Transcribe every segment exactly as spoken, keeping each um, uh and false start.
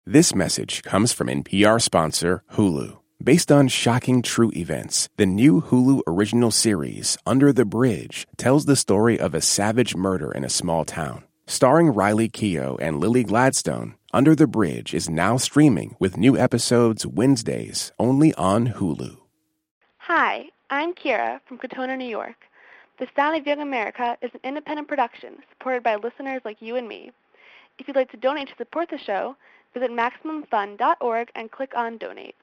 This message comes from N P R sponsor Hulu. Based on shocking true events, the new Hulu original series, Under the Bridge, tells the story of a savage murder in a small town. Starring Riley Keough and Lily Gladstone, Under the Bridge is now streaming with new episodes Wednesdays only on Hulu. Hi, I'm Kira from Katona, New York. The Sound of Young America is an independent production supported by listeners like you and me. If you'd like to donate to support the show, visit Maximum Fund dot org and click on Donate.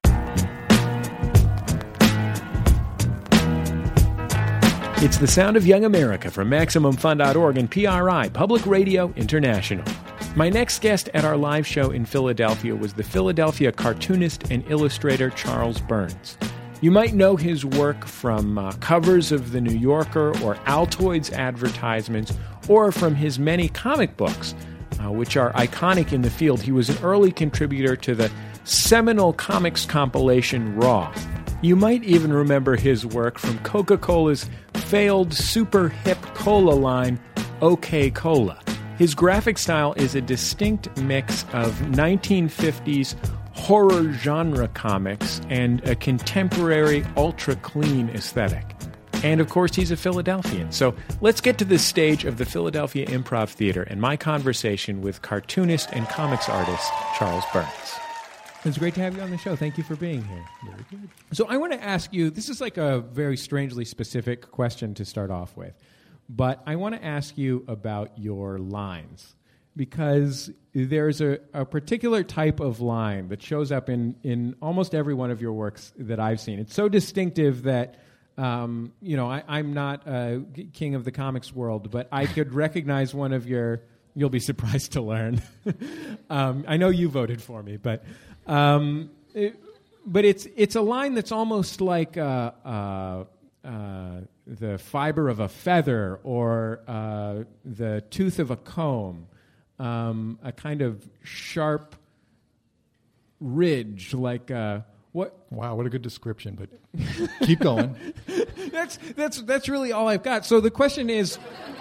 It's the Sound of Young America from Maximum Fund dot org and P R I, Public Radio International. My next guest at our live show in Philadelphia was the Philadelphia cartoonist and illustrator Charles Burns. You might know his work from uh, covers of The New Yorker or Altoids advertisements, or from his many comic books, uh, which are iconic in the field. He was an early contributor to the seminal comics compilation Raw. You might even remember his work from Coca-Cola's failed super hip cola line, OK Cola. His graphic style is a distinct mix of nineteen fifties horror genre comics and a contemporary ultra-clean aesthetic. And of course, he's a Philadelphian. So let's get to the stage of the Philadelphia Improv Theater and my conversation with cartoonist and comics artist Charles Burns. It's great to have you on the show. Thank you for being here. Very good. So I want to ask you, this is like a very strangely specific question to start off with, but I want to ask you about your lines, because there's a, a particular type of line that shows up in, in almost every one of your works that I've seen. It's so distinctive that, um, you know, I, I'm not a king of the comics world, but I could recognize one of your, you'll be surprised to learn. um, I know you voted for me, but... Um, it, but it's it's a line that's almost like uh, uh, uh, the fiber of a feather or uh, the tooth of a comb, um, a kind of sharp ridge, like uh, what? Wow, what a good description! But keep going. that's that's that's really all I've got. So the question is,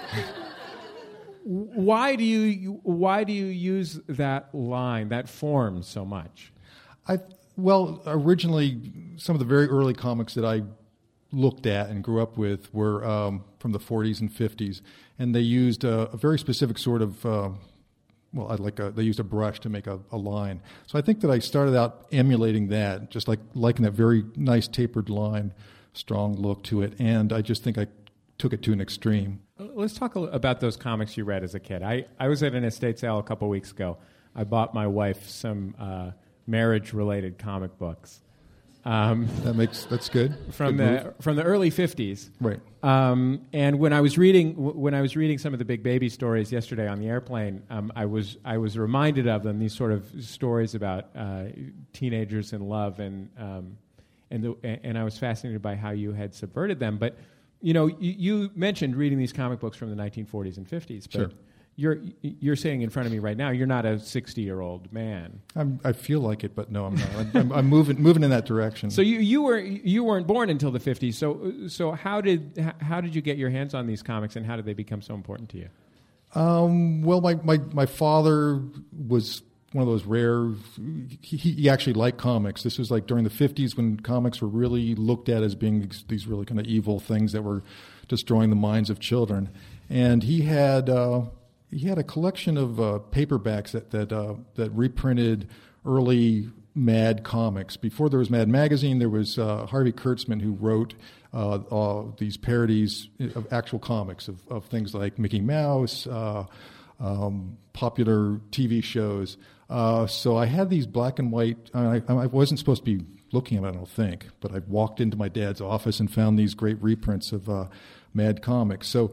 why do you why do you use that line, that form, so much? I well, originally, some of the very early comics that I looked at and grew up with were um, from the forties and fifties, and they used a, a very specific sort of uh, well, I'd like a, they used a brush to make a, a line. So I think that I started out emulating that, just like liking that very nice tapered line, strong look to it, and I just think I took it to an extreme. Let's talk a, about those comics you read as a kid. I, I was at an estate sale a couple weeks ago. I bought my wife some uh, marriage-related comic books. Um, that makes that's good from good the move. from the early fifties, right? Um, and when I was reading when I was reading some of the Big Baby stories yesterday on the airplane, um, I was I was reminded of them. These sort of stories about uh, teenagers in love, and um, and the, and I was fascinated by how you had subverted them. But you know, you, you mentioned reading these comic books from the nineteen forties and fifties, but. Sure. You're you're saying in front of me right now, you're not a sixty-year-old man. I'm, I feel like it, but no, I'm not. I'm, I'm moving moving in that direction. So you, you were you weren't born until the fifties. So so how did how did you get your hands on these comics, and how did they become so important to you? Um, well, my, my, my father was one of those rare. He, he actually liked comics. This was like during the fifties when comics were really looked at as being these, these really kind of evil things that were destroying the minds of children, and he had. Uh, He had a collection of uh, paperbacks that that, uh, that reprinted early Mad comics. Before there was Mad Magazine, there was uh, Harvey Kurtzman, who wrote uh, uh, these parodies of actual comics of, of things like Mickey Mouse, uh, um, popular T V shows. Uh, so I had these black and white. I, I wasn't supposed to be looking at it, I don't think, but I walked into my dad's office and found these great reprints of uh, Mad comics. So.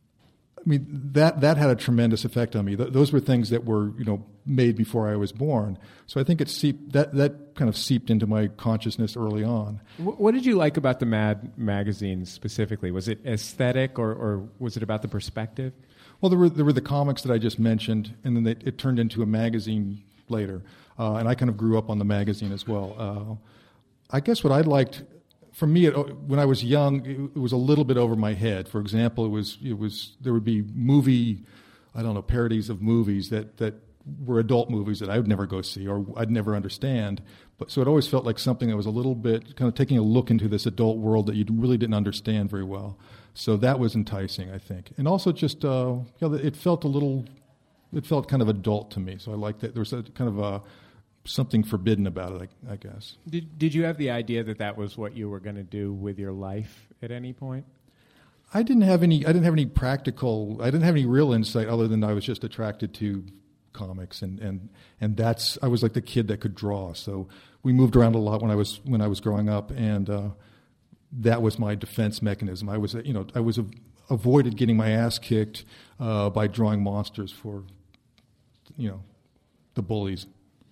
I mean, that that had a tremendous effect on me. Th- those were things that were, you know, made before I was born. So I think it seeped, that, that kind of seeped into my consciousness early on. What did you like about the Mad magazine specifically? Was it aesthetic, or, or was it about the perspective? Well, there were there were the comics that I just mentioned, and then they, it turned into a magazine later. Uh, and I kind of grew up on the magazine as well. Uh, I guess what I liked... For me, it, when I was young, it, it was a little bit over my head. For example, it was it was there would be movie, I don't know, parodies of movies that, that were adult movies that I would never go see or I'd never understand. But so it always felt like something that was a little bit kind of taking a look into this adult world that you really didn't understand very well. So that was enticing, I think. And also just, uh, you know, it felt a little, it felt kind of adult to me. So I liked that. There was a kind of a, something forbidden about it, I, I guess. Did, did you have the idea that that was what you were going to do with your life at any point? I didn't have any, I didn't have any practical, I didn't have any real insight other than I was just attracted to comics, and, and, and that's, I was like the kid that could draw. So we moved around a lot when I was, when I was growing up, and uh, that was my defense mechanism. I was, you know, I was a, avoided getting my ass kicked uh, by drawing monsters for, you know, the bullies.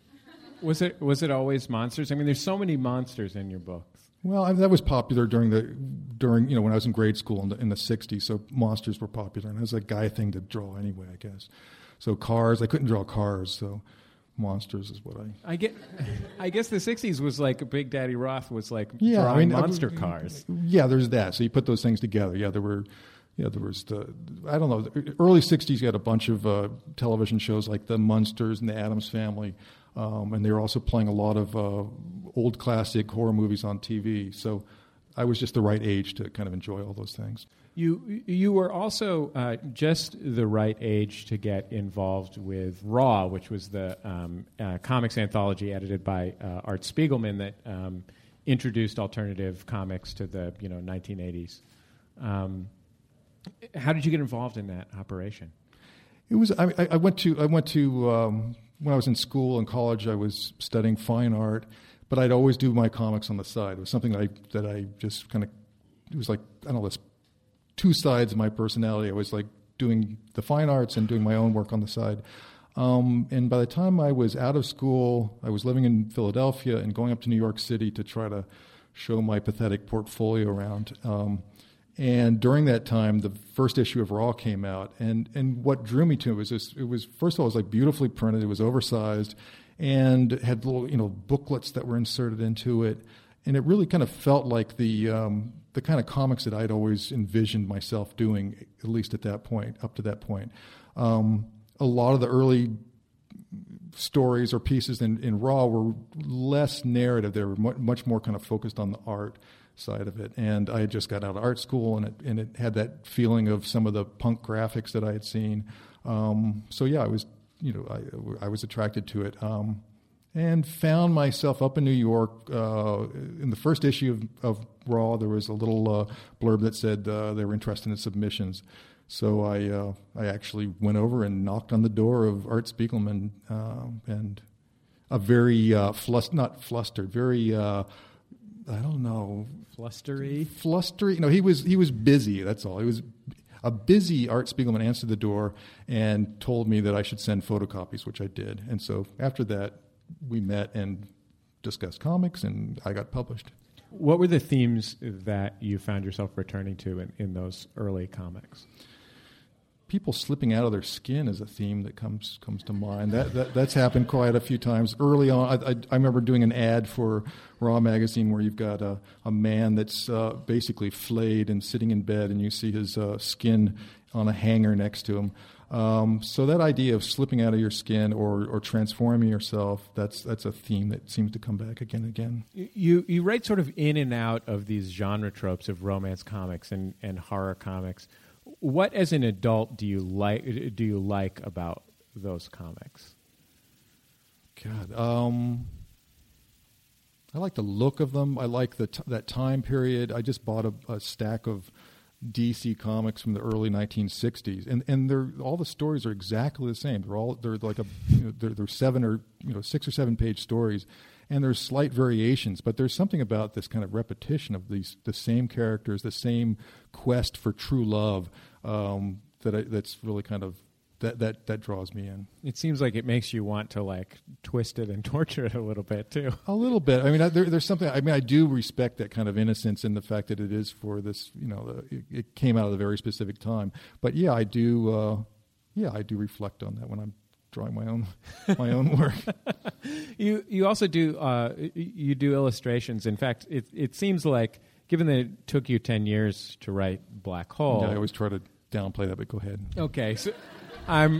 Was it was it always monsters? I mean, there's so many monsters in your books. Well, I, that was popular during the during you know when I was in grade school in the in the sixties. So monsters were popular, and it was a guy thing to draw anyway, I guess. So cars, I couldn't draw cars, so monsters is what I. I get. I guess the sixties was like Big Daddy Roth was like yeah, drawing I mean, monster I, cars. Yeah, there's that. So you put those things together. Yeah, there were. Yeah, there was the, I don't know, the early sixties, you had a bunch of uh, television shows like The Munsters and The Addams Family, um, and they were also playing a lot of uh, old classic horror movies on T V. So I was just the right age to kind of enjoy all those things. You you were also uh, just the right age to get involved with Raw, which was the um, uh, comics anthology edited by uh, Art Spiegelman that um, introduced alternative comics to the you know nineteen eighties. Um, How did you get involved in that operation? It was I, I went to I went to um, when I was in school and college. I was studying fine art, but I'd always do my comics on the side. It was something that I that I just kind of it was like I don't know. It's two sides of my personality. I was like doing the fine arts and doing my own work on the side. Um, and by the time I was out of school, I was living in Philadelphia and going up to New York City to try to show my pathetic portfolio around. Um, And during that time, the first issue of Raw came out, and, and what drew me to it was this, it was first of all it was like beautifully printed, it was oversized, and had little you know booklets that were inserted into it, and it really kind of felt like the um, the kind of comics that I'd always envisioned myself doing, at least at that point, up to that point. Um, a lot of the early stories or pieces in, in Raw were less narrative; they were mu- much more kind of focused on the art side of it. And I had just got out of art school, and it and it had that feeling of some of the punk graphics that I had seen. Um, so yeah, I was you know I I was attracted to it, um, and found myself up in New York. Uh, in the first issue of, of Raw, there was a little uh, blurb that said uh, they were interested in submissions. So I uh, I actually went over and knocked on the door of Art Spiegelman, uh, and a very uh, flust not flustered, very uh, I don't know. Flustery? Flustery. No, he was he was busy, that's all. He was a busy Art Spiegelman answered the door and told me that I should send photocopies, which I did. And so after that, we met and discussed comics, and I got published. What were the themes that you found yourself returning to in, in those early comics? People slipping out of their skin is a theme that comes comes to mind. That, that that's happened quite a few times. Early on, I, I, I remember doing an ad for Raw magazine where you've got a, a man that's uh, basically flayed and sitting in bed, and you see his uh, skin on a hanger next to him. Um, so that idea of slipping out of your skin or, or transforming yourself, that's that's a theme that seems to come back again and again. You you write sort of in and out of these genre tropes of romance comics and, and horror comics. What, as an adult, do you like? Do you like about those comics? God, um, I like the look of them. I like the t- that time period. I just bought a, a stack of D C comics from the early nineteen sixties, and and they're all the stories are exactly the same. They're all they're like a you know, they're, they're seven or you know six or seven page stories, and there's slight variations, but there's something about this kind of repetition of these the same characters, the same quest for true love um, that I, that's really kind of that, that that draws me in. It seems like it makes you want to like twist it and torture it a little bit too. A little bit. I mean, I, there, there's something. I mean, I do respect that kind of innocence in the fact that it is for this. You know, it, it came out at a very specific time. But yeah, I do. Uh, yeah, I do reflect on that when I'm drawing my own my own work. You you also do uh, you do illustrations. In fact, it it seems like, given that it took you ten years to write Black Hole. Yeah, I always try to downplay that, but go ahead. Okay, so I'm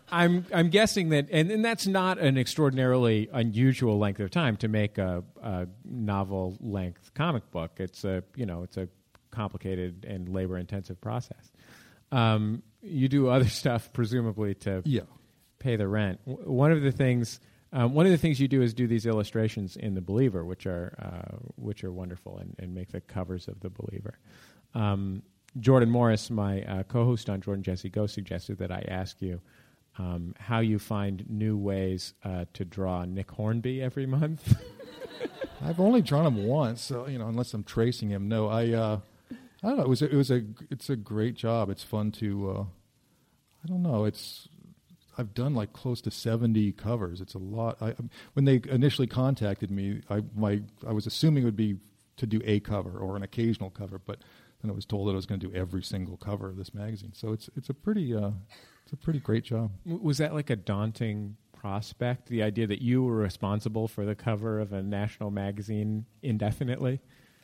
I'm I'm guessing that, and, and that's not an extraordinarily unusual length of time to make a, a novel length comic book. It's a you know it's a complicated and labor intensive process. Um, you do other stuff presumably to yeah. pay the rent. W- one of the things um, one of the things you do is do these illustrations in The Believer, which are uh, which are wonderful and, and make the covers of The Believer. Um, Jordan Morris, my uh, co-host on Jordan Jesse Go, suggested that I ask you um, how you find new ways uh, to draw Nick Hornby every month. I've only drawn him once, so you know, unless I'm tracing him. No, I, uh, I don't know. It was, a, it was a, it's a great job. It's fun to, uh, I don't know. It's, I've done like close to seventy covers. It's a lot. I, when they initially contacted me, I, my, I was assuming it would be to do a cover or an occasional cover, but then I was told that I was going to do every single cover of this magazine. So it's, it's a pretty, uh, it's a pretty great job. Was that like a daunting prospect, the idea that you were responsible for the cover of a national magazine indefinitely?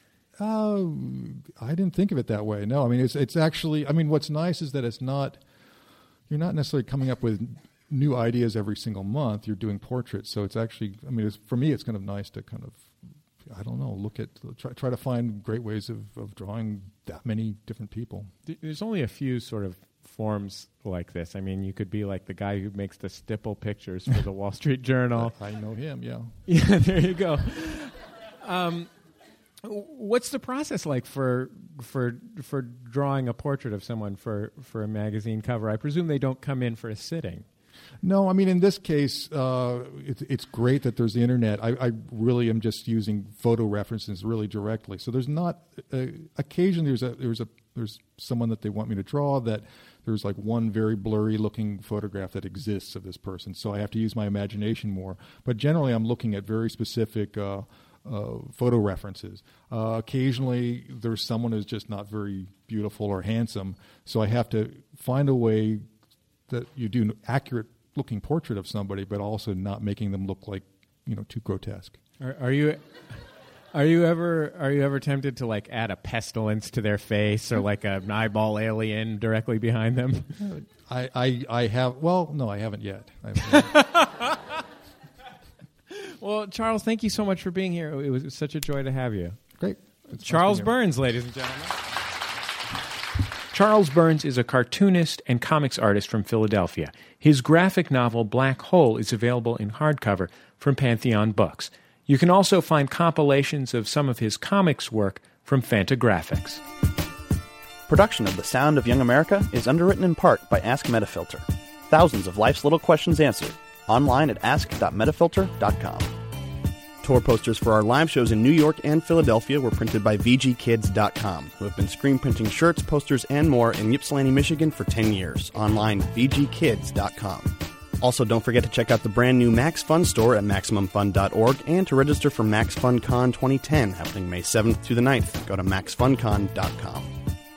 Uh, I didn't think of it that way. No, I mean, it's it's actually, I mean, what's nice is that it's not, you're not necessarily coming up with new ideas every single month. You're doing portraits. So it's actually, I mean, it's, for me, it's kind of nice to kind of, I don't know, look at, try, try to find great ways of, of drawing that many different people. There's only a few sort of forms like this. I mean, you could be like the guy who makes the stipple pictures for the Wall Street Journal. I know him, yeah. Yeah, there you go. Um, what's the process like for for for drawing a portrait of someone for, for a magazine cover? I presume they don't come in for a sitting. No, I mean, in this case, uh, it, it's great that there's the internet. I, I really am just using photo references really directly. So there's not, uh, occasionally there's a, there's a, there's someone that they want me to draw that there's like one very blurry looking photograph that exists of this person. So I have to use my imagination more. But generally I'm looking at very specific uh, uh, photo references. Uh, occasionally there's someone who's just not very beautiful or handsome. So I have to find a way that you do an accurate looking portrait of somebody, but also not making them look like, you know, too grotesque. Are, are you, are you ever, are you ever tempted to like add a pestilence to their face or like an eyeball alien directly behind them? I, I, I have. Well, no, I haven't yet. I haven't yet. Well, Charles, thank you so much for being here. It was such a joy to have you. Great. It's Charles nice Burns, ladies and gentlemen. Charles Burns is a cartoonist and comics artist from Philadelphia. His graphic novel Black Hole is available in hardcover from Pantheon Books. You can also find compilations of some of his comics work from Fantagraphics. Production of The Sound of Young America is underwritten in part by Ask Metafilter. Thousands of life's little questions answered. Online at ask dot metafilter dot com. Tour posters for our live shows in New York and Philadelphia were printed by V G kids dot com, who have been screen printing shirts, posters, and more in Ypsilanti, Michigan for ten years. Online, V G kids dot com. Also, don't forget to check out the brand new Max Fun store at maximum fun dot org and to register for Max Fun Con twenty ten, happening May seventh through the ninth. Go to max fun con dot com.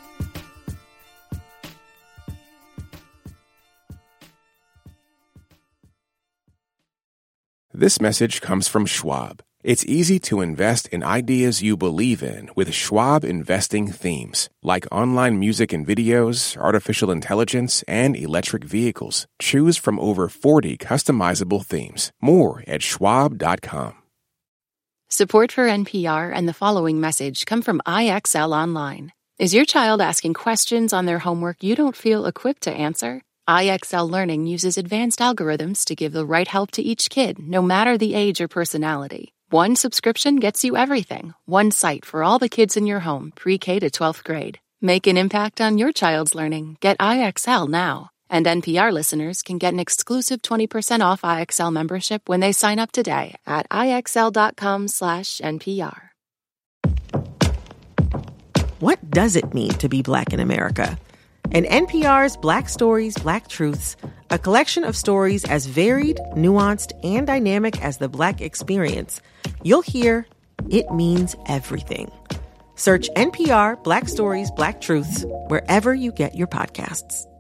This message comes from Schwab. It's easy to invest in ideas you believe in with Schwab investing themes, like online music and videos, artificial intelligence, and electric vehicles. Choose from over forty customizable themes. More at schwab dot com. Support for N P R and the following message come from I X L Online. Is your child asking questions on their homework you don't feel equipped to answer? I X L Learning uses advanced algorithms to give the right help to each kid, no matter the age or personality. One subscription gets you everything. One site for all the kids in your home, pre-K to twelfth grade. Make an impact on your child's learning. Get I X L now. And N P R listeners can get an exclusive twenty percent off I X L membership when they sign up today at ixl.com slash NPR. What does it mean to be Black in America? In N P R's Black Stories, Black Truths, a collection of stories as varied, nuanced, and dynamic as the Black experience, you'll hear it means everything. Search N P R Black Stories, Black Truths wherever you get your podcasts.